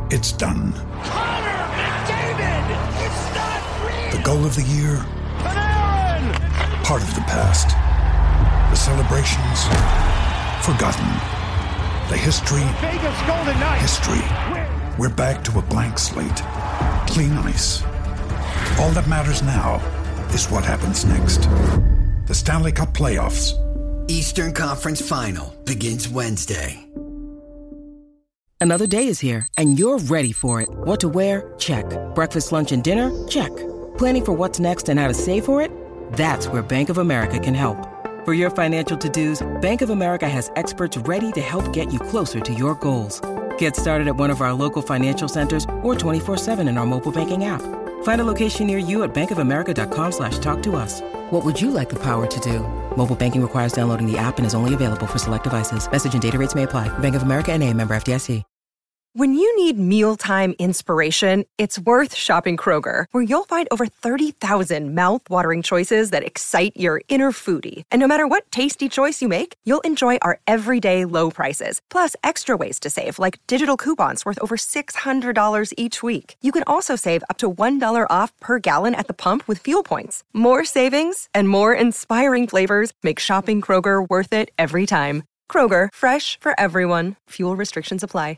It's done. Connor McDavid! It's not real! The goal of the year? Panarin! Part of the past. The celebrations? Forgotten. The history? Vegas Golden Knights! History. We're back to a blank slate. Clean ice. All that matters now is what happens next. The Stanley Cup Playoffs. Eastern Conference Final begins Wednesday. Another day is here, and you're ready for it. What to wear? Check. Breakfast, lunch, and dinner? Check. Planning for what's next and how to save for it? That's where Bank of America can help. For your financial to-dos, Bank of America has experts ready to help get you closer to your goals. Get started at one of our local financial centers or 24/7 in our mobile banking app. Find a location near you at bankofamerica.com/talktous. What would you like the power to do? Mobile banking requires downloading the app and is only available for select devices. Message and data rates may apply. Bank of America N.A., member FDIC. When you need mealtime inspiration, it's worth shopping Kroger, where you'll find over 30,000 mouth-watering choices that excite your inner foodie. And no matter what tasty choice you make, you'll enjoy our everyday low prices, plus extra ways to save, like digital coupons worth over $600 each week. You can also save up to $1 off per gallon at the pump with fuel points. More savings and more inspiring flavors make shopping Kroger worth it every time. Kroger, fresh for everyone. Fuel restrictions apply.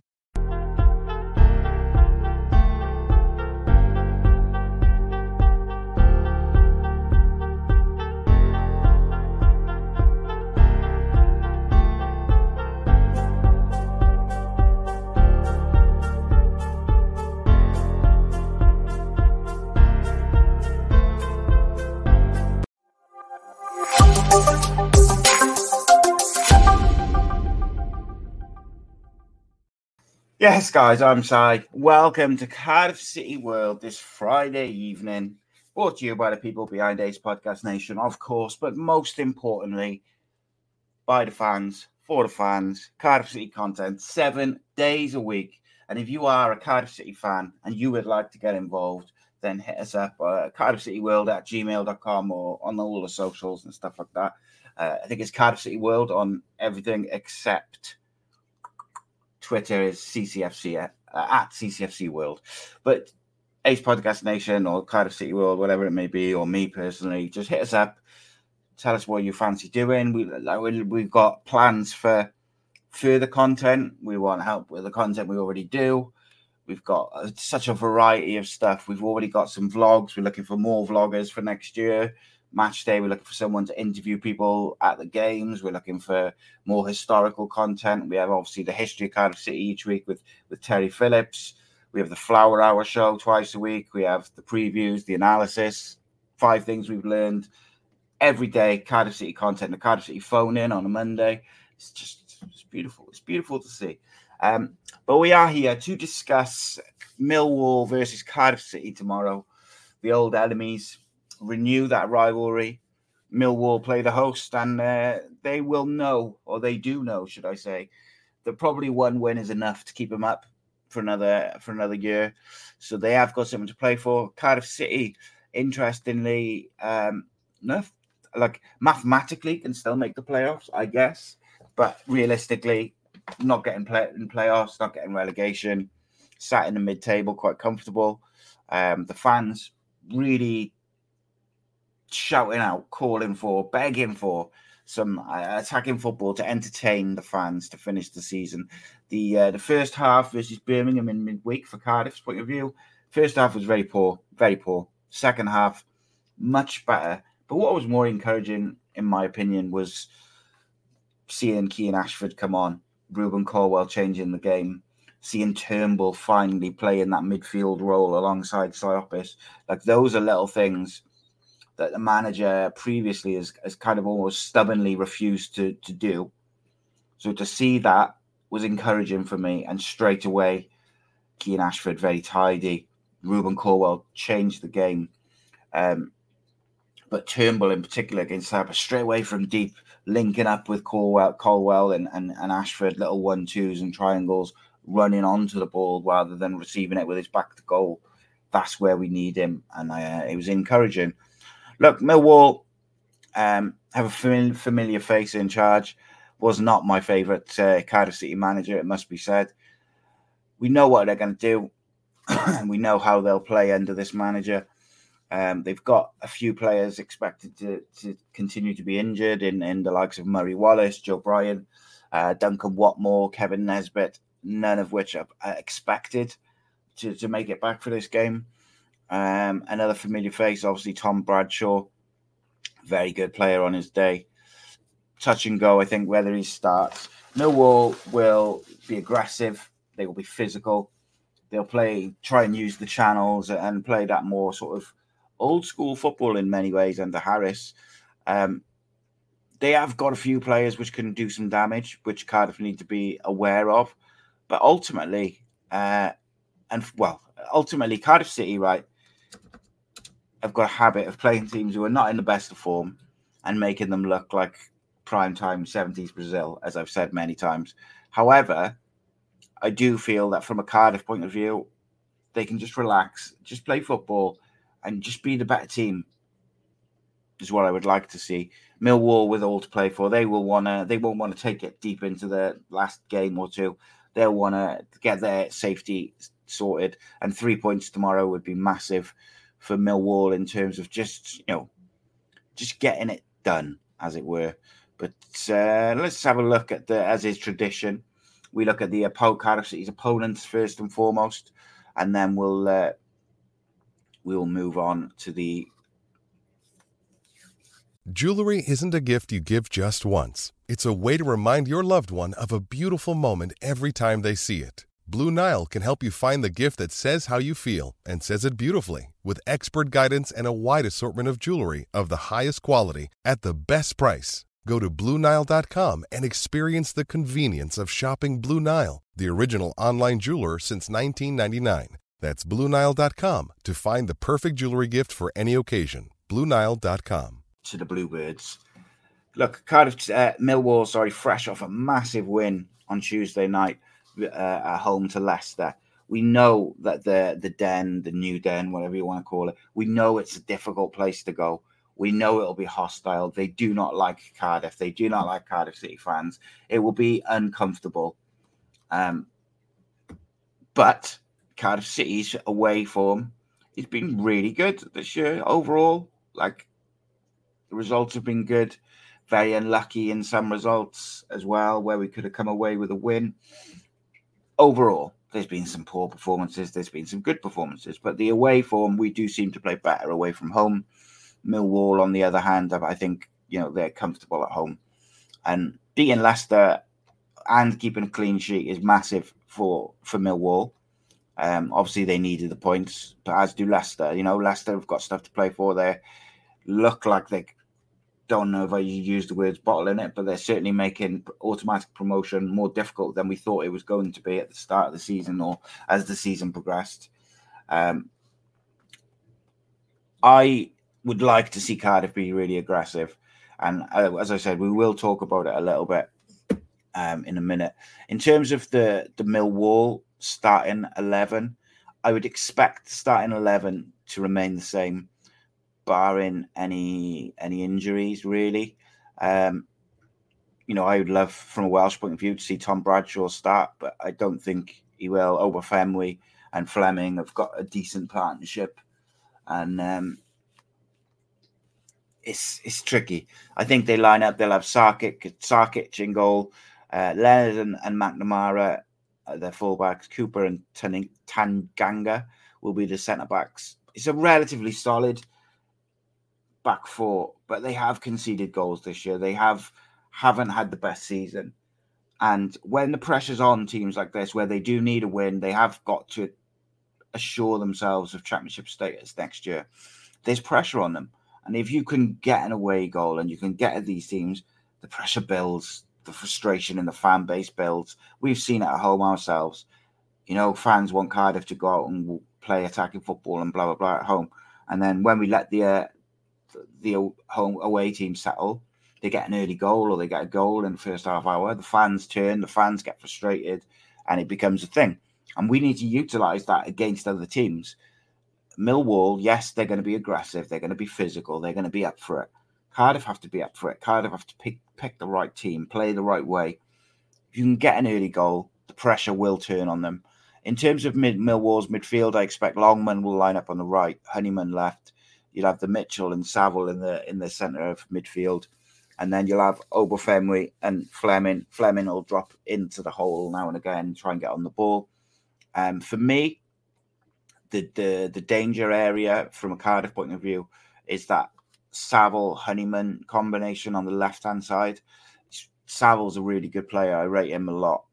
Yes, guys, I'm Si. Welcome to Cardiff City World this Friday evening. Brought to you by the people behind Ace Podcast Nation, of course, but most importantly, by the fans, for the fans, Cardiff City content, 7 days a week. And if you are a Cardiff City fan and you would like to get involved, then hit us up cardiffcityworld@gmail.com or on all the socials and stuff like that. I think it's Cardiff City World on everything except Twitter is CCFC at CCFC World. But Ace Podcast Nation or Cardiff City World, whatever it may be, or me personally, just hit us up. Tell us what you fancy doing. We've got plans for further content. We want help with the content we already do. We've got such a variety of stuff. We've already got some vlogs. We're looking for more vloggers for next year. Match day, we're looking for someone to interview people at the games. We're looking for more historical content. We have obviously the history of Cardiff City each week with Terry Phillips. We have the Flower Hour show twice a week. We have the previews, the analysis, 5 things we've learned every day. Cardiff City content, the Cardiff City phone in on a Monday. It's beautiful. It's beautiful to see. But we are here to discuss Millwall versus Cardiff City tomorrow. The old enemies renew that rivalry. Millwall play the host, and they will know, or they do know, should I say, that probably one win is enough to keep them up for another year. So they have got something to play for. Cardiff City, interestingly, mathematically can still make the playoffs, I guess, but realistically, not getting in playoffs, not getting relegation, sat in the mid-table, quite comfortable. The fans really shouting out, calling for, begging for some attacking football to entertain the fans to finish the season. The first half versus Birmingham in midweek, for Cardiff's point of view, first half was very poor, very poor. Second half, much better. But what was more encouraging, in my opinion, was seeing Keane Ashford come on, Ruben Colwell changing the game, seeing Turnbull finally playing that midfield role alongside Siopis. Like, those are little things that the manager previously has kind of almost stubbornly refused to do. So to see that was encouraging for me. And straight away, Keane Ashford, very tidy. Ruben Colwell changed the game. But Turnbull in particular against Sabah, straight away from deep, linking up with Colwell and Ashford, little 1-2s and triangles, running onto the ball rather than receiving it with his back to goal. That's where we need him. And it was encouraging. Look, Millwall have a familiar face in charge. Was not my favourite Cardiff City manager, it must be said. we know what they're going to do, and we know how they'll play under this manager. They've got a few players expected to continue to be injured in the likes of Murray Wallace, Joe Bryan, Duncan Watmore, Kevin Nesbitt, none of which are expected to make it back for this game. Another familiar face, obviously, Tom Bradshaw, very good player on his day. Touch and go, I think, whether he starts. Millwall will be aggressive. They will be physical. They'll try and use the channels and play that more sort of old school football in many ways under Harris. They have got a few players which can do some damage, which Cardiff need to be aware of. But ultimately, Cardiff City, right, have got a habit of playing teams who are not in the best of form and making them look like prime-time 70s Brazil, as I've said many times. However, I do feel that from a Cardiff point of view, they can just relax, just play football, and just be the better team, is what I would like to see. Millwall, with all to play for, they won't want to take it deep into the last game or two. They'll want to get their safety sorted, and 3 points tomorrow would be massive for Millwall in terms of just getting it done, as it were. But let's have a look at as is tradition. We look at the Cardiff City's opponents first and foremost, and then we'll move on to the... Jewelry isn't a gift you give just once. It's a way to remind your loved one of a beautiful moment every time they see it. Blue Nile can help you find the gift that says how you feel and says it beautifully, with expert guidance and a wide assortment of jewelry of the highest quality at the best price. Go to BlueNile.com and experience the convenience of shopping Blue Nile, the original online jeweler since 1999. That's BlueNile.com to find the perfect jewelry gift for any occasion. BlueNile.com. To the Bluebirds. Look, Millwall, fresh off a massive win on Tuesday night at home to Leicester. We know that the new den, whatever you want to call it, we know it's a difficult place to go. We know it'll be hostile. They do not like Cardiff. They do not like Cardiff City fans. It will be uncomfortable. But Cardiff City's away form has been really good this year overall. Like, the results have been good. Very unlucky in some results as well, where we could have come away with a win. Overall, there's been some poor performances. There's been some good performances. But the away form, we do seem to play better away from home. Millwall, on the other hand, I think, they're comfortable at home. And beating Leicester and keeping a clean sheet is massive for Millwall. Obviously, they needed the points, but as do Leicester. Leicester have got stuff to play for. They look like they don't know if I use the words bottling it, but they're certainly making automatic promotion more difficult than we thought it was going to be at the start of the season or as the season progressed. I would like to see Cardiff be really aggressive. And as I said, we will talk about it a little bit in a minute. In terms of the Millwall starting 11, I would expect the starting 11 to remain the same, barring any injuries, really. I would love, from a Welsh point of view, to see Tom Bradshaw start, but I don't think he will. Obafemi and Fleming have got a decent partnership, and it's tricky. I think they line up. They'll have Sarkic in goal, Leonard and McNamara, their fullbacks. Cooper and Tanganga will be the centre backs. It's a relatively solid back four, but they have conceded goals this year. They haven't had the best season, and when the pressure's on teams like this, where they do need a win, they have got to assure themselves of championship status next year. There's pressure on them. And if you can get an away goal and you can get at these teams, the pressure builds, the frustration in the fan base builds. We've seen it at home ourselves. Fans want Cardiff to go out and play attacking football and blah, blah, blah at home. And then when we let the home away team settle, they get an early goal or they get a goal in the first half hour. The fans turn, the fans get frustrated, and it becomes a thing. And we need to utilise that against other teams. Millwall, yes, they're going to be aggressive. They're going to be physical. They're going to be up for it. Cardiff have to be up for it. Cardiff have to pick the right team, play the right way. If you can get an early goal, the pressure will turn on them. In terms of Millwall's midfield, I expect Longman will line up on the right, Honeyman left. You'll have the Mitchell and Saville in the centre of midfield. And then you'll have Obafemi and Fleming. Fleming will drop into the hole now and again, try and get on the ball. For me, the danger area from a Cardiff point of view is that Saville-Honeyman combination on the left-hand side. Saville's a really good player. I rate him a lot.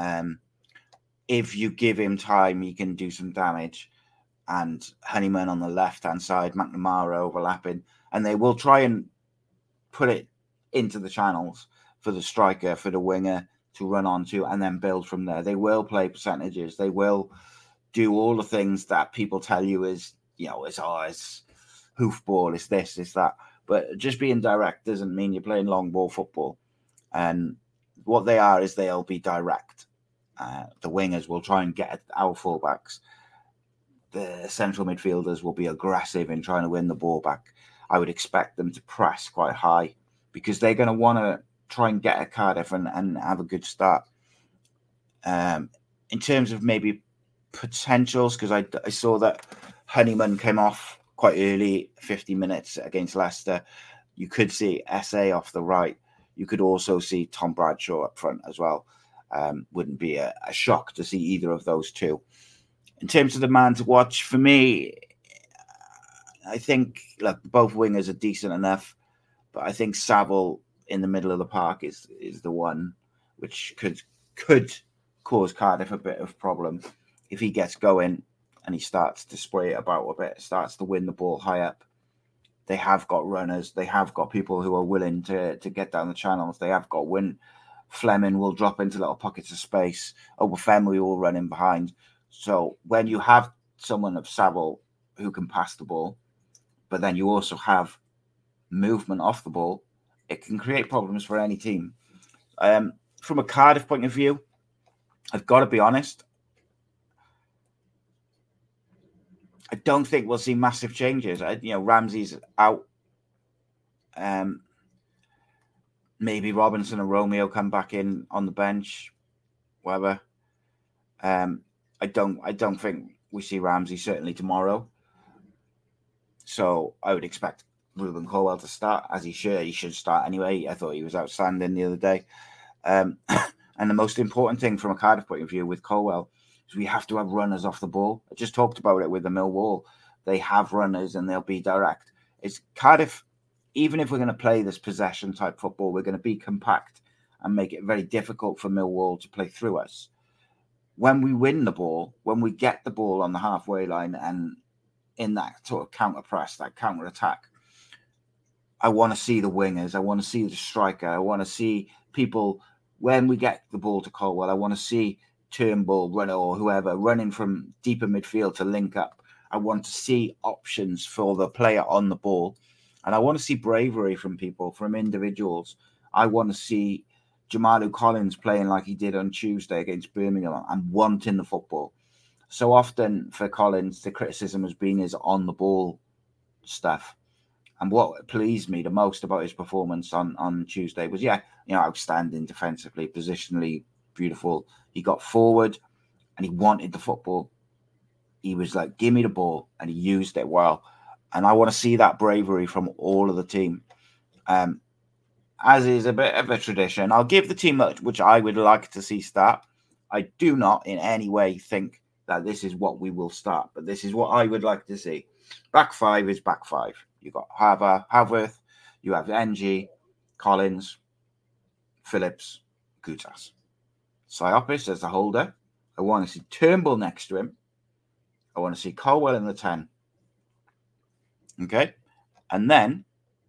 If you give him time, he can do some damage. And Honeyman on the left-hand side, McNamara overlapping. And they will try and put it into the channels for the striker, for the winger to run onto and then build from there. They will play percentages. They will do all the things that people tell you is, it's hoofball, it's this, it's that. But just being direct doesn't mean you're playing long ball football. And what they are is they'll be direct. The wingers will try and get at our fullbacks. The central midfielders will be aggressive in trying to win the ball back. I would expect them to press quite high because they're going to want to try and get at Cardiff and have a good start. In terms of maybe potentials, because I saw that Honeyman came off quite early, 50 minutes against Leicester. You could see SA off the right. You could also see Tom Bradshaw up front as well. Wouldn't be a shock to see either of those two. In terms of the man to watch, for me, I think both wingers are decent enough, but I think Saville in the middle of the park is the one which could cause Cardiff a bit of problem if he gets going and he starts to spray it about a bit, starts to win the ball high up. They have got runners. They have got people who are willing to get down the channels. They have got win. Fleming will drop into little pockets of space. Obafemi will run in behind. So when you have someone of Saville who can pass the ball, but then you also have movement off the ball, it can create problems for any team. From a Cardiff point of view, I've got to be honest, I don't think we'll see massive changes. Ramsey's out. Maybe Robinson and Romeo come back in on the bench, whatever. I don't think we see Ramsey certainly tomorrow. So I would expect Ruben Colwell to start, as he should start anyway. I thought he was outstanding the other day. And the most important thing from a Cardiff point of view with Colwell is we have to have runners off the ball. I just talked about it with the Millwall. They have runners and they'll be direct. It's Cardiff, even if we're going to play this possession type football, we're going to be compact and make it very difficult for Millwall to play through us. When we win the ball, when we get the ball on the halfway line and in that sort of counter press, that counter attack, I want to see the wingers. I want to see the striker. I want to see people, when we get the ball to Colwell, I want to see Turnbull, Runner, or whoever running from deeper midfield to link up. I want to see options for the player on the ball. And I want to see bravery from people, from individuals. I want to see Jamalu Collins playing like he did on Tuesday against Birmingham and wanting the football. So often for Collins, the criticism has been his on-the-ball stuff. And what pleased me the most about his performance on Tuesday was, outstanding defensively, positionally beautiful. He got forward and he wanted the football. He was like, give me the ball, and he used it well. And I want to see that bravery from all of the team. As is a bit of a tradition, I'll give the team which I would like to see start. I do not in any way think that this is what we will start, but this is what I would like to see. Back five is back five. You've got Havertz, you have NG, Collins, Phillips, Gutas. Siopis as the holder. I want to see Turnbull next to him. I want to see Colwell in the 10. Okay? And then,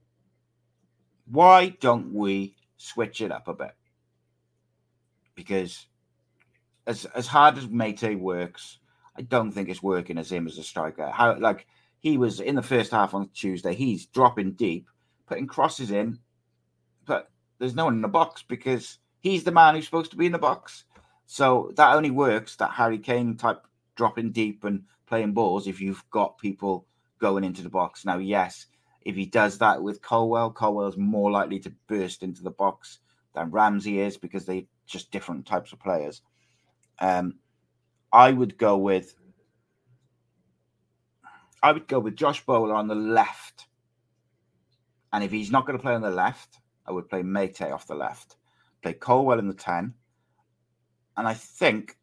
why don't we switch it up a bit? Because as hard as Mate works, I don't think it's working as him as a striker. He was in the first half on Tuesday, he's dropping deep, putting crosses in, but there's no one in the box because he's the man who's supposed to be in the box. So that only works, that Harry Kane type dropping deep and playing balls, if you've got people going into the box. Now, yes, if he does that with Colwell's more likely to burst into the box than Ramsey is because they're just different types of players. I I would go with Josh Bowler on the left. And if he's not going to play on the left, I would play Mate off the left. Play Colwell in the 10. And I think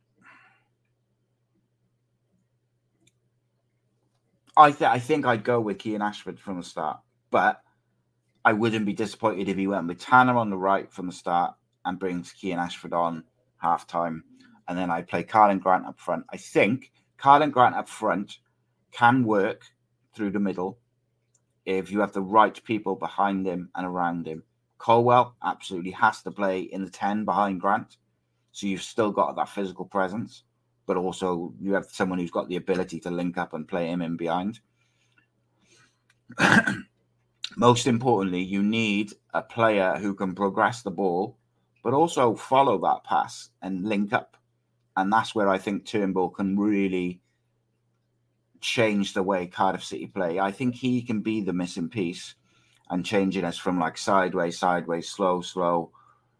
I'd go with Kean Ashford from the start. But I wouldn't be disappointed if he went with Tanner on the right from the start and brings Kean Ashford on half-time. And then I'd play Karlan Grant up front. I think Karlan Grant up front can work through the middle if you have the right people behind him and around him. Colwell absolutely has to play in the 10 behind Grant. So you've still got that physical presence, but also you have someone who's got the ability to link up and play him in behind. Most importantly, you need a player who can progress the ball, but also follow that pass and link up. And that's where I think Turnbull can really change the way Cardiff City play. I think he can be the missing piece and changing us from like sideways, slow,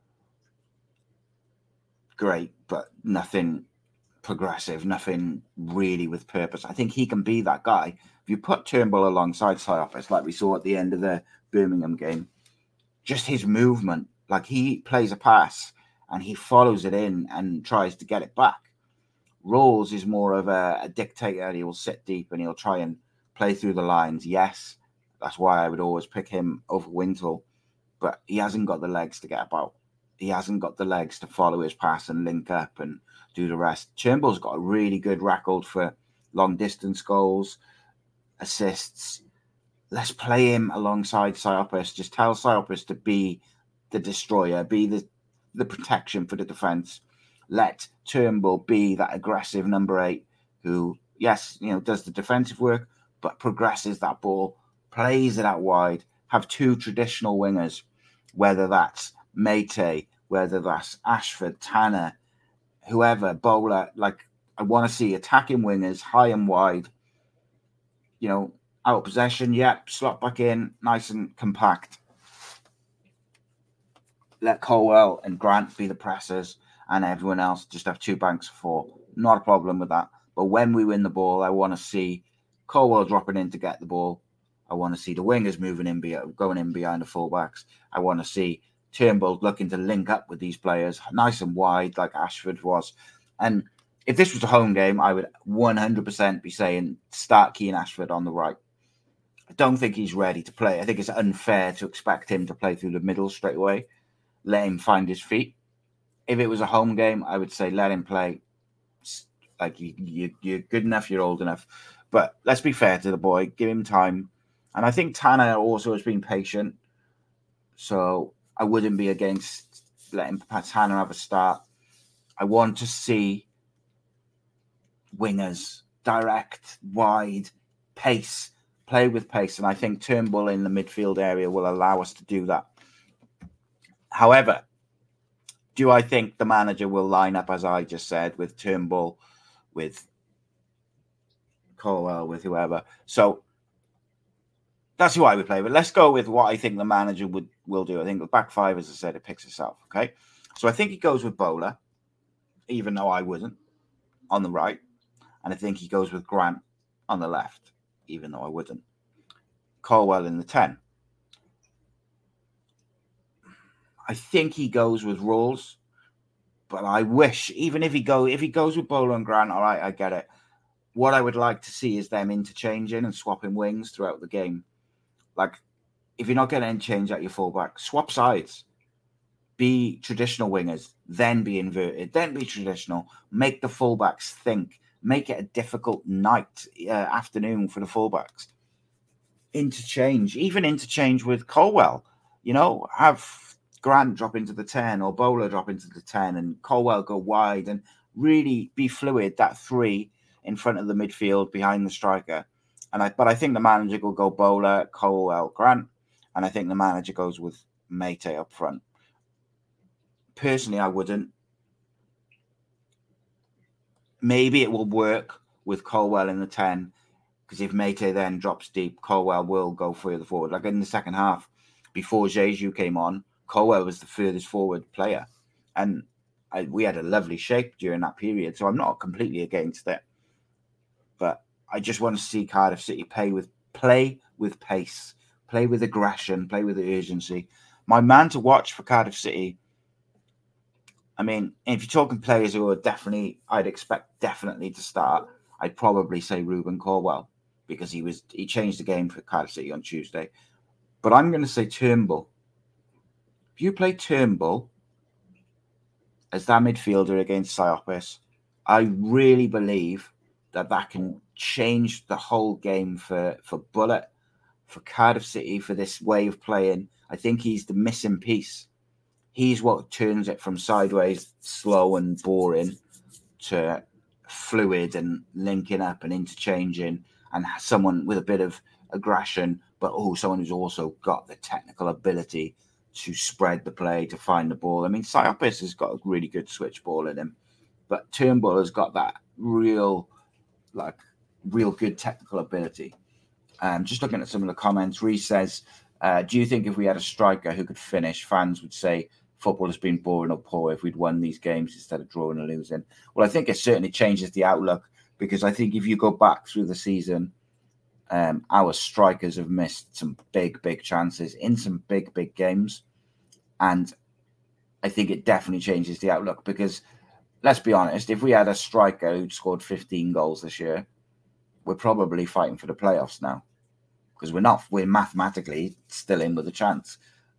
great, but nothing progressive, nothing really with purpose. I think he can be that guy. If you put Turnbull alongside Siopis, like we saw at the end of the Birmingham game, just his movement, like he plays a pass and he follows it in and tries to get it back. Rawls is more of a dictator. He will sit deep and he'll try and play through the lines. Yes, that's why I would always pick him over Wintle, but he hasn't got the legs to get about. He hasn't got the legs to follow his pass and link up and do the rest. Turnbull's got a really good record for long distance goals, assists. Let's play him alongside Siopis. Just tell Siopis to be the destroyer, be the protection for the defence. Let Turnbull be that aggressive number 8 who, yes, does the defensive work, but progresses that ball, plays it out wide. Have 2 traditional wingers, whether that's Mate, whether that's Ashford, Tanner, whoever, Bowler. Like, I want to see attacking wingers, high and wide. Out of possession, slot back in, nice and compact. Let Colwell and Grant be the pressers and everyone else just have 2 banks of 4. Not a problem with that. But when we win the ball, I want to see Colwell dropping in to get the ball. I want to see the wingers moving in, going in behind the fullbacks. I want to see Turnbull looking to link up with these players, nice and wide, like Ashford was. And if this was a home game, I would 100% be saying start Kean Ashford on the right. I don't think he's ready to play. I think it's unfair to expect him to play through the middle straight away. Let him find his feet. If it was a home game, I would say let him play. Like, you're good enough, you're old enough. But let's be fair to the boy. Give him time. And I think Tanner also has been patient. So I wouldn't be against letting Tanner have a start. I want to see wingers, direct, wide, pace, play with pace. And I think Turnbull in the midfield area will allow us to do that. However, do I think the manager will line up, as I just said, with Turnbull, with Colwell, with whoever? So that's who I would play. But let's go with what I think the manager will do. I think the back 5, as I said, it picks itself. Okay, so I think he goes with Bowler, even though I wouldn't, on the right. And I think he goes with Grant on the left, even though I wouldn't. Colwell in the 10. I think he goes with Rawls, but I wish, even if he goes with Bowler and Grant, all right, I get it. What I would like to see is them interchanging and swapping wings throughout the game. Like, if you're not going to interchange at your fullback, swap sides. Be traditional wingers, then be inverted, then be traditional. Make the fullbacks think. Make it a difficult afternoon for the fullbacks. Interchange, even interchange with Colwell. Have Grant drop into the 10 or Bowler drop into the 10 and Colwell go wide and really be fluid, that 3 in front of the midfield behind the striker. But I think the manager will go Bowler, Colwell, Grant, and I think the manager goes with Mate up front. Personally, I wouldn't. Maybe it will work with Colwell in the 10, because if Mate then drops deep, Colwell will go further forward. Like in the second half, before Jeju came on, Colwell was the furthest forward player. And we had a lovely shape during that period, so I'm not completely against it. But I just want to see Cardiff City play with pace, play with aggression, play with urgency. My man to watch for Cardiff City, I mean, if you're talking players who are I'd expect definitely to start, I'd probably say Ruben Caldwell, because he changed the game for Cardiff City on Tuesday. But I'm going to say Turnbull. If you play Turnbull as that midfielder against Siopis, I really believe that can change the whole game for Bullet, for Cardiff City, for this way of playing. I think he's the missing piece. He's what turns it from sideways, slow and boring, to fluid and linking up and interchanging, and someone with a bit of aggression, but someone who's also got the technical ability to spread the play, to find the ball. I mean, Siopis has got a really good switch ball in him, but Turnbull has got that real good technical ability. Just looking at some of the comments, Reece says, do you think if we had a striker who could finish, fans would say football has been boring or poor if we'd won these games instead of drawing or losing? Well, I think it certainly changes the outlook, because I think if you go back through the season, our strikers have missed some big chances in some big games. And I think it definitely changes the outlook, because let's be honest, if we had a striker who'd scored 15 goals this year, we're probably fighting for the playoffs now, because we're mathematically still in with a chance.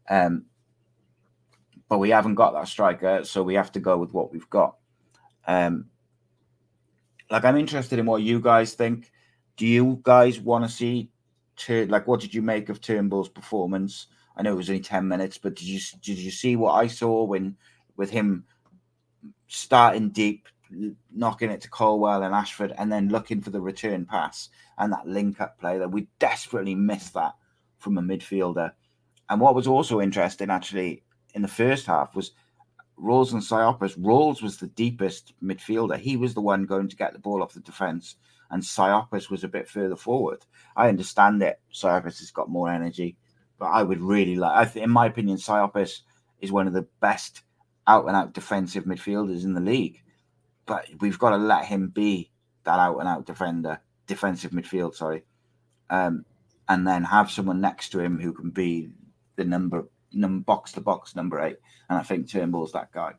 But we haven't got that striker, so we have to go with what we've got. I'm interested in what you guys think. Do you guys want to see, what did you make of Turnbull's performance? I know it was only 10 minutes, but did you see what I saw with him starting deep, knocking it to Caldwell and Ashford, and then looking for the return pass and that link-up play that we desperately missed that from a midfielder? And what was also interesting, actually, in the first half was Ralls and Siopis. Ralls was the deepest midfielder. He was the one going to get the ball off the defence, and Siopis was a bit further forward. I understand that Siopis has got more energy, but I would really in my opinion, Siopis is one of the best out-and-out defensive midfielders in the league. But we've got to let him be that out-and-out defensive midfield, and then have someone next to him who can be the box-to-box number 8. And I think Turnbull's that guy.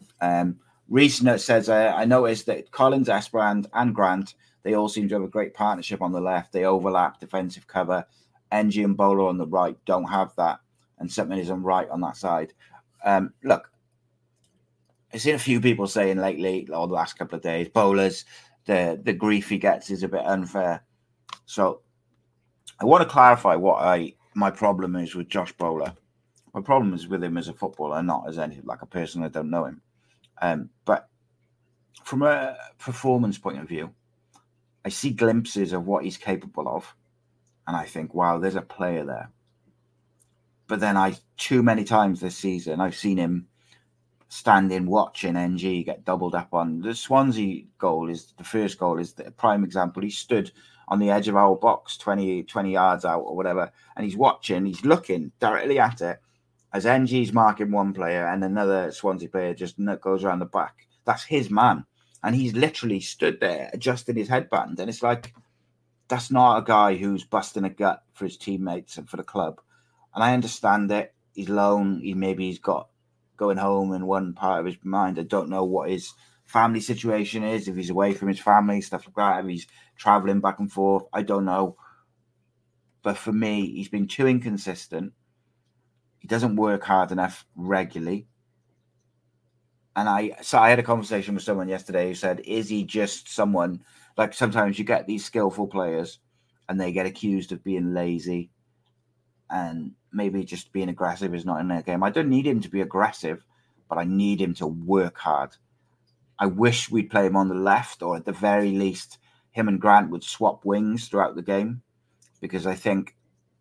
Reece says, I noticed that Collins, Esperand and Grant, they all seem to have a great partnership on the left. They overlap defensive cover. NG and Bowler on the right don't have that, and something isn't right on that side. Look, I've seen a few people saying lately, or the last couple of days, Bowler's, the grief he gets is a bit unfair. So I want to clarify what my problem is with Josh Bowler. My problem is with him as a footballer, not as a person. I don't know him. But from a performance point of view, I see glimpses of what he's capable of, and I think, wow, there's a player there. But then too many times this season, I've seen him standing watching NG get doubled up on. The Swansea goal the first goal is the prime example. He stood on the edge of our box, 20 yards out or whatever, and he's looking directly at it as NG's marking one player and another Swansea player just goes around the back. That's his man. And he's literally stood there adjusting his headband. And it's like, that's not a guy who's busting a gut for his teammates and for the club. And I understand it. He's lone. He's got going home in one part of his mind. I don't know what his family situation is, if he's away from his family, stuff like that, if he's traveling back and forth. I don't know. But for me, he's been too inconsistent. He doesn't work hard enough regularly. And I had a conversation with someone yesterday who said, is he just someone, like sometimes you get these skillful players and they get accused of being lazy and maybe just being aggressive is not in their game. I don't need him to be aggressive, but I need him to work hard. I wish we'd play him on the left, or at the very least, him and Grant would swap wings throughout the game, because I think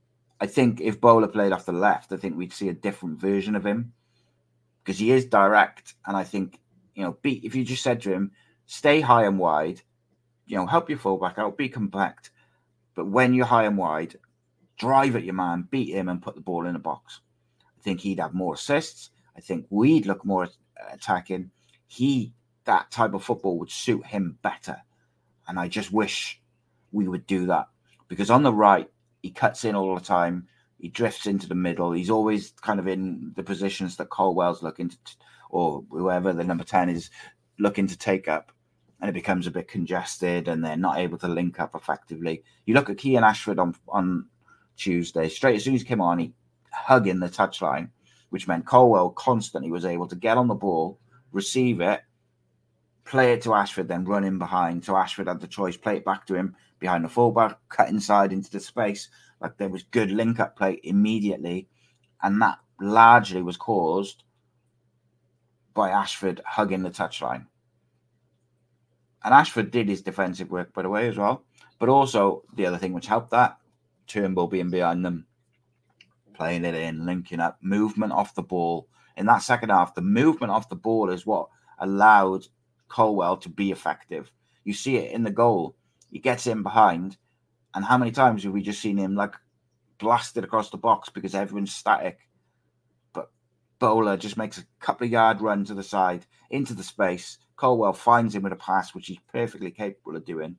if Bowler played off the left, I think we'd see a different version of him, because he is direct. And I think, if you just said to him, stay high and wide, help your fullback out, be compact. But when you're high and wide, drive at your man, beat him and put the ball in the box. I think he'd have more assists. I think we'd look more attacking. that type of football would suit him better. And I just wish we would do that. Because on the right, he cuts in all the time. He drifts into the middle. He's always kind of in the positions that Colwell's looking to, or whoever the number 10 is looking to take up. And it becomes a bit congested and they're not able to link up effectively. You look at Kean Ashford on Tuesday, straight as soon as he came on, he hugging the touchline, which meant Colwell constantly was able to get on the ball, receive it, play it to Ashford, then run in behind. So Ashford had the choice, play it back to him behind the fullback, cut inside into the space. Like there was good link-up play immediately. And that largely was caused by Ashford hugging the touchline. And Ashford did his defensive work, by the way, as well. But also, the other thing which helped that, Turnbull being behind them, playing it in, linking up, movement off the ball. In that second half, the movement off the ball is what allowed Colwell to be effective. You see it in the goal. He gets in behind. And how many times have we just seen him like blasted across the box because everyone's static? But Bowler just makes a couple of yard run to the side, into the space. Colwell finds him with a pass, which he's perfectly capable of doing.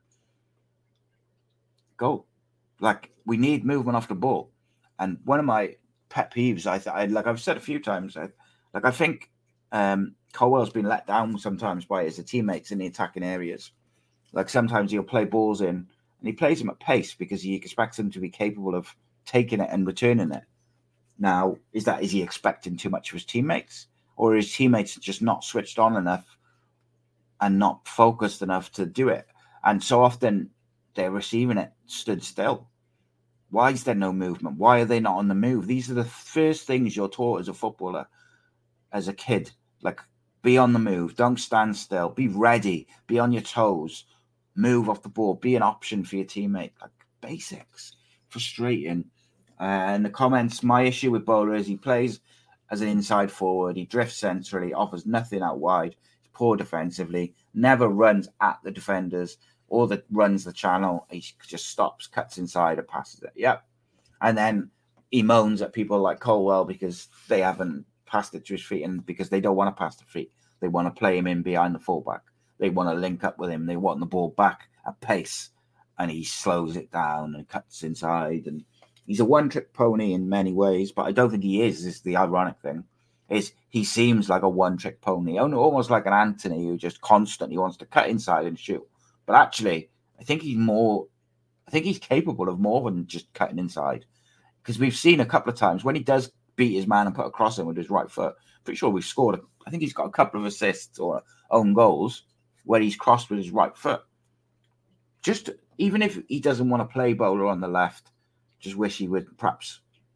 Goal. Like, we need movement off the ball. And one of my pet peeves, like I've said a few times, I think Colwell's been let down sometimes by his teammates in the attacking areas. Like sometimes he'll play balls in and he plays them at pace because he expects them to be capable of taking it and returning it. Now, is he expecting too much of his teammates? Or are his teammates just not switched on enough and not focused enough to do it? And so often they're receiving it stood still. Why is there no movement? Why are they not on the move? These are the first things you're taught as a footballer, as a kid. Like, be on the move. Don't stand still. Be ready. Be on your toes. Move off the ball. Be an option for your teammate. Like, basics. Frustrating. And the comments, my issue with Bowler is he plays as an inside forward. He drifts centrally, offers nothing out wide. He's poor defensively. Never runs at the defenders or runs the channel. He just stops, cuts inside and passes it. Yep. And then he moans at people like Colwell because they haven't passed it to his feet and because they don't want to pass the feet. They want to play him in behind the fullback. They want to link up with him. They want the ball back at pace. And he slows it down and cuts inside. And he's a one-trick pony in many ways, but I don't think he is the ironic thing. He seems like a one-trick pony, almost like an Anthony who just constantly wants to cut inside and shoot. But actually, I think he's capable of more than just cutting inside. Because we've seen a couple of times when he does beat his man and put a cross in with his right foot. Pretty sure we've scored. I think he's got a couple of assists or own goals where he's crossed with his right foot. Just even if he doesn't want to play Bowler on the left, just wish he would perhaps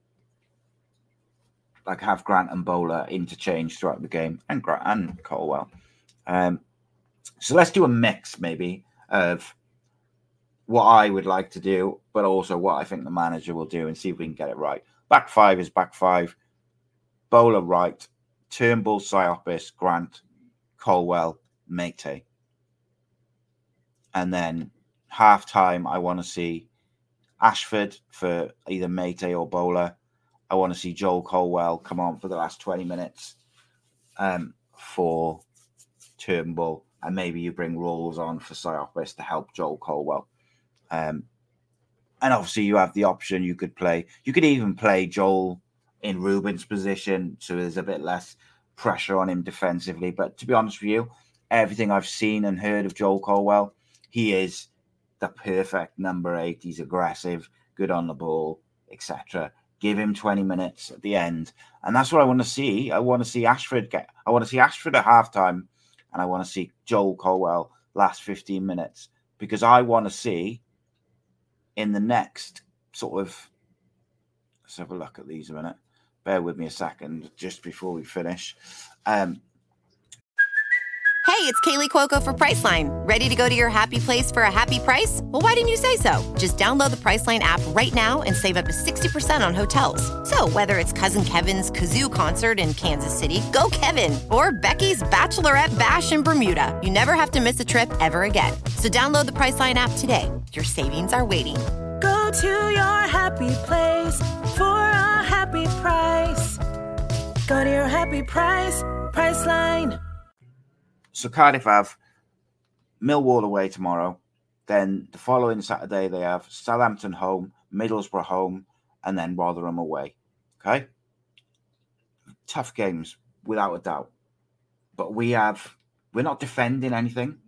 like have Grant and Bowler interchange throughout the game, and Grant and Colwell. So let's do a mix maybe of what I would like to do, but also what I think the manager will do, and see if we can get it right. Back five is back five. Bowler right, Turnbull, Siopis, Grant, Colwell, Meite. And then half-time, I want to see Ashford for either Meite or Bowler. I want to see Joel Colwell come on for the last 20 minutes for Turnbull. And maybe you bring Rawls on for Siopis to help Joel Colwell. And obviously you have the option you could even play Joel in Ruben's position, so there's a bit less pressure on him defensively. But to be honest with you, everything I've seen and heard of Joel Colwell, he is the perfect number 8. He's aggressive, good on the ball, etc. Give him 20 minutes at the end. And that's what I want to see. I want to see Ashford at halftime, and I want to see Joel Colwell last 15 minutes, because I want to see in the next sort of, let's have a look at these a minute. Bear with me a second just before we finish. Hey, it's Kaylee Cuoco for Priceline. Ready to go to your happy place for a happy price? Well, why didn't you say so? Just download the Priceline app right now and save up to 60% on hotels. So whether it's Cousin Kevin's Kazoo Concert in Kansas City, go Kevin, or Becky's Bachelorette Bash in Bermuda, you never have to miss a trip ever again. So download the Priceline app today. Your savings are waiting. Go to your happy place for a happy price. Go to your happy price, Priceline. So Cardiff have Millwall away tomorrow. Then the following Saturday, they have Southampton home, Middlesbrough home, and then Rotherham away. Okay? Tough games, without a doubt. But we're not defending anything.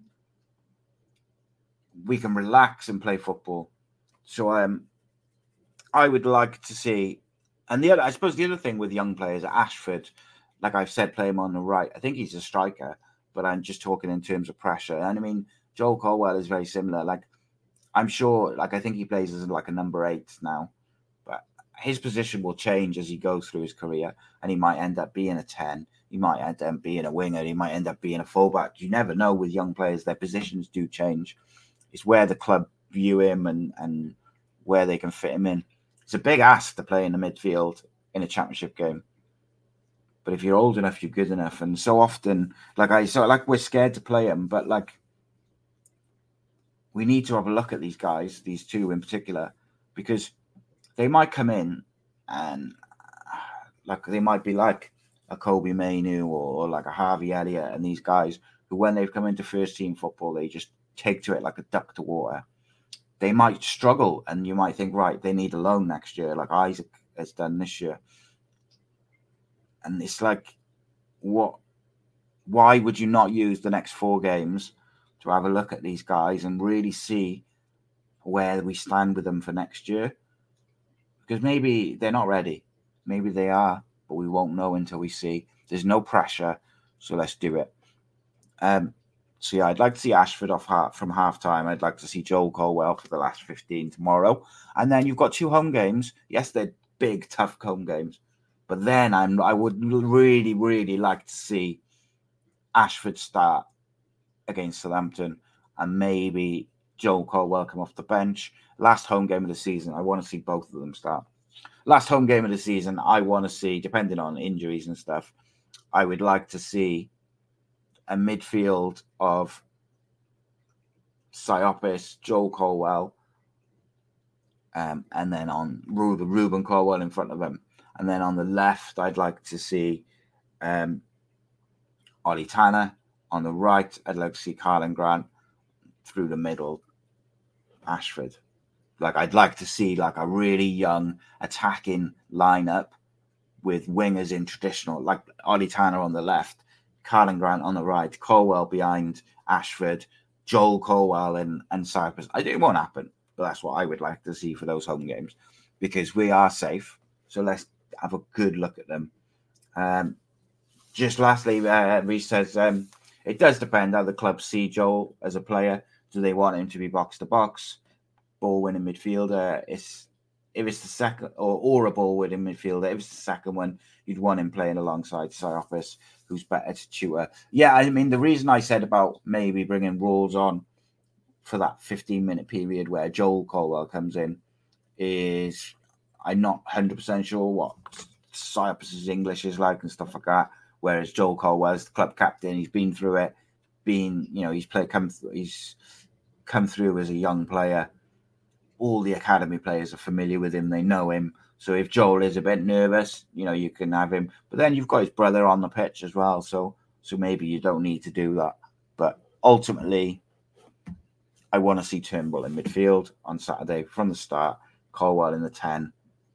We can relax and play football. So I would like to see, and I suppose the other thing with young players, Ashford, like I've said, play him on the right. I think he's a striker, but I'm just talking in terms of pressure. And I mean, Joel Colwell is very similar. Like, I'm sure, like, I think he plays as like a number 8 now, but his position will change as he goes through his career, and he might end up being a 10. He might end up being a winger. He might end up being a fullback. You never know with young players. Their positions do change. It's where the club view him and where they can fit him in. It's a big ask to play in the midfield in a championship game. But if you're old enough, you're good enough. And so often, we're scared to play him, but like, we need to have a look at these guys, these two in particular, because they might come in and like they might be like a Kobe Mainoo or like a Harvey Elliott, and these guys who, when they've come into first team football, they just take to it like a duck to water. They might struggle, and you might think, right, they need a loan next year, like Isaac has done this year. And it's like, why would you not use the next 4 games to have a look at these guys and really see where we stand with them for next year? Because maybe they're not ready. Maybe they are, but we won't know until we see. There's no pressure, so let's do it. So yeah, I'd like to see Ashford from half-time. I'd like to see Joel Colwell for the last 15 tomorrow. And then you've got 2 home games. Yes, they're big, tough home games. But then I would really, really like to see Ashford start against Southampton and maybe Joel Colwell come off the bench. Last home game of the season, I want to see both of them start. Last home game of the season, I want to see, depending on injuries and stuff, I would like to see a midfield of Siopis, Joel Colwell, and then on Ruben Colwell in front of him. And then on the left, I'd like to see Ollie Tanner. On the right, I'd like to see Karlan Grant. Through the middle, Ashford. Like, I'd like to see like a really young attacking lineup with wingers in traditional, like Ollie Tanner on the left, Karlan Grant on the right, Colwell behind Ashford, Joel Colwell and Cyprus. It won't happen, but that's what I would like to see for those home games, because we are safe. So let's have a good look at them. Just lastly, Reece says, it does depend how the club see Joel as a player. Do they want him to be box-to-box, ball-winning midfielder? If it's the second, or a ball-winning midfielder, if it's the second one, you'd want him playing alongside Siopis, who's better to tutor. Yeah, I mean, the reason I said about maybe bringing Rawls on for that 15-minute period where Joel Colwell comes in is I'm not 100% sure what Siopis' English is like and stuff like that, whereas Joel Colwell is the club captain. He's been through it. He's come through as a young player. All the academy players are familiar with him. They know him. So if Joel is a bit nervous, you can have him. But then you've got his brother on the pitch as well. So maybe you don't need to do that. But ultimately, I want to see Turnbull in midfield on Saturday from the start. Colwell in the 10.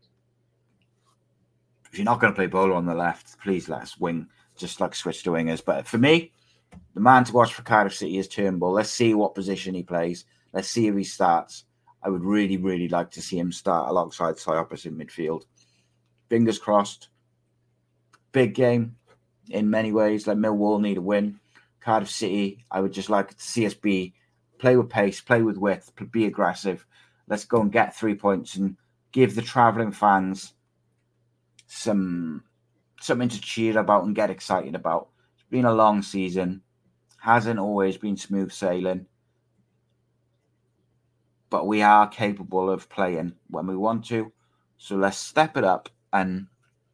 If you're not going to play Bowler on the left, please let us wing. Just like switch to wingers. But for me, the man to watch for Cardiff City is Turnbull. Let's see what position he plays. Let's see if he starts. I would really, really like to see him start alongside Siopis in midfield. Fingers crossed. Big game in many ways. Like Millwall need a win. Cardiff City, I would just like to see us play with pace, play with width, be aggressive. Let's go and get 3 points and give the travelling fans something to cheer about and get excited about. It's been a long season. Hasn't always been smooth sailing. But we are capable of playing when we want to. So let's step it up and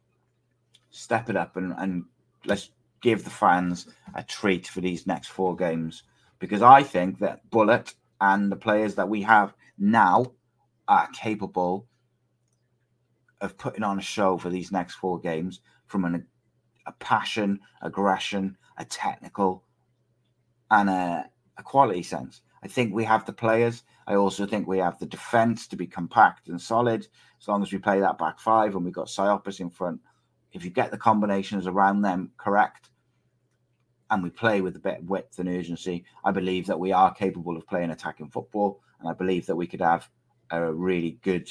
let's give the fans a treat for these next 4 games. Because I think that Bullet and the players that we have now are capable of putting on a show for these next 4 games from a passion, aggression, a technical and a quality sense. I think we have the players. I also think we have the defence to be compact and solid, as long as we play that back five and we've got Siopis in front. If you get the combinations around them correct and we play with a bit of width and urgency, I believe that we are capable of playing attacking football, and I believe that we could have a really good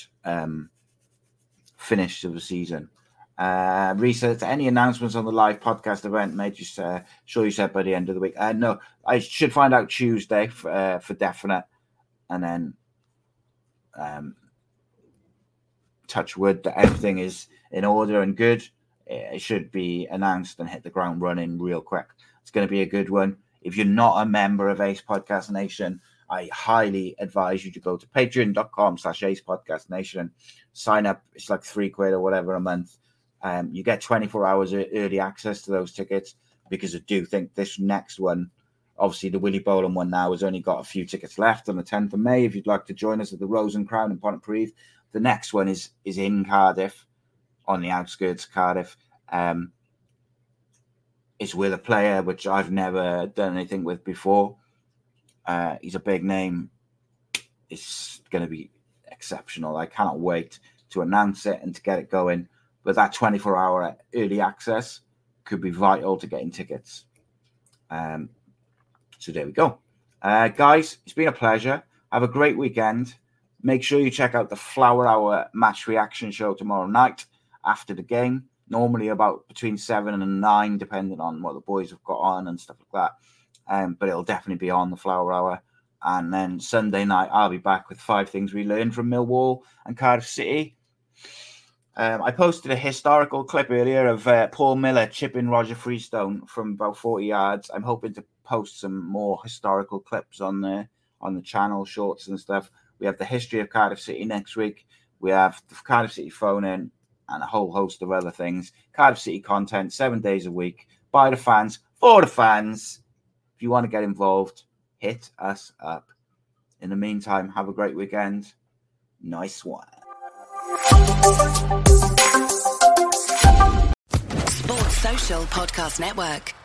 finish to the season. Research, any announcements on the live podcast event, mate? Just sure you said by the end of the week. No, I should find out Tuesday for definite, and then touch wood that everything is in order and good. It should be announced and hit the ground running real quick. It's going to be a good one. If you're not a member of Ace Podcast Nation, I highly advise you to go to patreon.com/Ace Podcast Nation. Sign up. It's like £3 or whatever a month. You get 24 hours early access to those tickets, because I do think this next one, obviously the Willie Boland one now, has only got a few tickets left on the 10th of May. If you'd like to join us at the Rose and Crown in Pontypridd, the next one is in Cardiff, on the outskirts of Cardiff. It's with a player which I've never done anything with before. He's a big name. It's going to be exceptional. I cannot wait to announce it and to get it going. But that 24-hour early access could be vital to getting tickets. So there we go. Guys, it's been a pleasure. Have a great weekend. Make sure you check out the Flower Hour match reaction show tomorrow night after the game. Normally about between 7 and 9, depending on what the boys have got on and stuff like that. But it'll definitely be on the Flower Hour. And then Sunday night, I'll be back with 5 things we learned from Millwall and Cardiff City. I posted a historical clip earlier of Paul Miller chipping Roger Freestone from about 40 yards. I'm hoping to post some more historical clips on the channel, shorts and stuff. We have the history of Cardiff City next week. We have the Cardiff City phone-in and a whole host of other things. Cardiff City content, 7 days a week, by the fans, for the fans. If you want to get involved, hit us up. In the meantime, have a great weekend. Nice one. Sports Social Podcast Network.